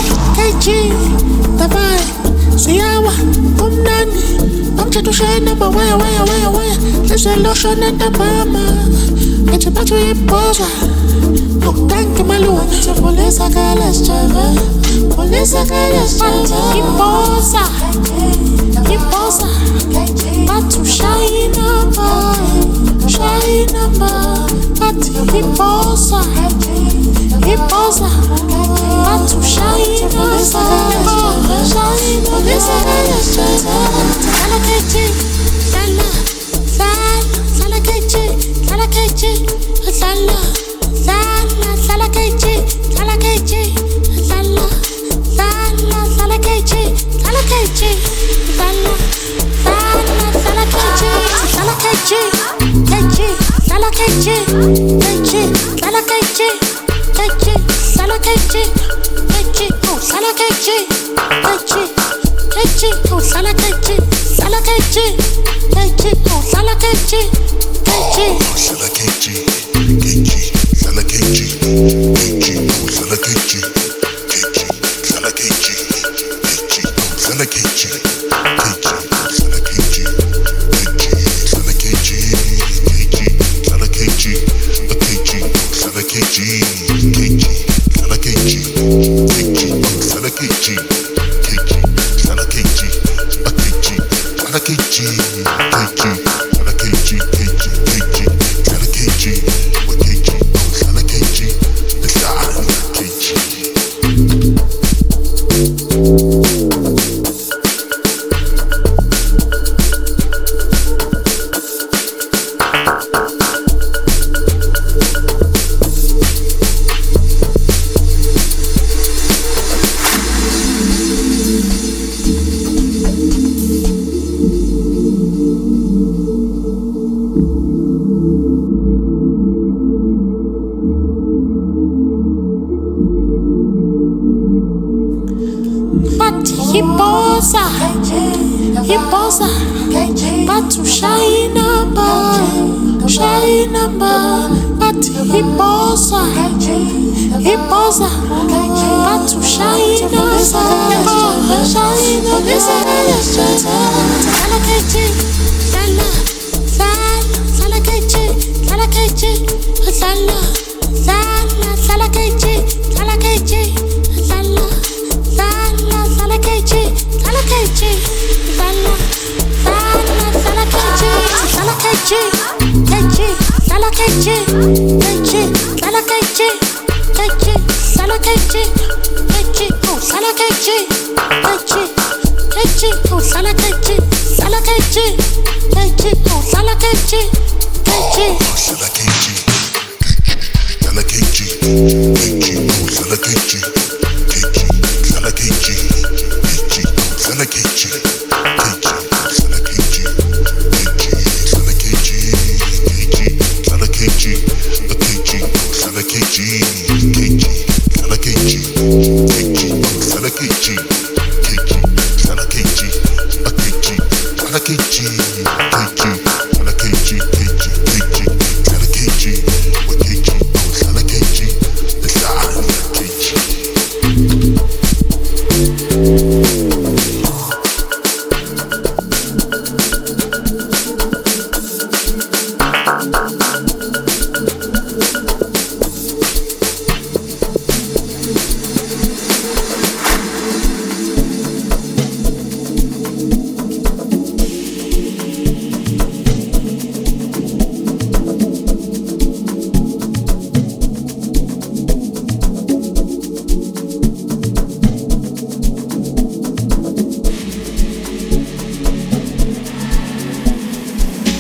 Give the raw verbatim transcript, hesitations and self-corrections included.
K G, davai, siyawa, umnandi, bamthetho ushayela ba waya waya waya waya, lizwe loshona ntambama, ngithi bathu yibhozwa, ukudanka maluwa, ngithi polisa kala sijava, polisa kala sijava, yibhoza, yibhoza, bathu shayina ba, shayina ba, bathi yibhoza, yibhoza, bathu shayina ba, shayina ba, lala K G, lala, lala, lala K G, lala K G, lala, lala, lala K G, lala K G, lala, lala, lala K G, lala K G, lala, lala, lala K G, lala K G, K G, lala K G, K G, lala K G, K G, lala K G, K G, oh, lala K G, K G, K G, oh, lala K G, lala K G, K G, oh, lala K G, K G, lala K G, K G, lala K G, K G, oh, lala K G, K G, lala K G, K G, oh, lala K G, K G, lala K G, K G, lala K G, K G, lala K G, K G, lala K G, K G, lala K G, K G, lala K G, K G, lala K G, K G, lala K G, K G, lala K G, K G, K G, lala K G, what K G, lala K G, lala K G. Yibhoza, yibhoza, bathu shayina ba, shayina ba, bathi yibhoza, yibhoza, bathu shayina ba, shayina ba, lala K G, lala, lala, lala K G, lala K G, lala, lala, lala K G, lala K G, lala. Lala K G, lala K G, lala, lala, lala K G, lala K G, K G, lala K G, K G, lala K G, K G, lala K G, K G, oh, lala K G, K G, K G, oh, lala K G, lala K G, K G, oh, lala K G, K G, lala K G, lala K G, K G, oh, lala K G, K G, lala K G. Lala K G, K G, lala K G, K G, lala K G, K G, lala K G, K G, lala K G, K G, lala K G, K G, lala K G.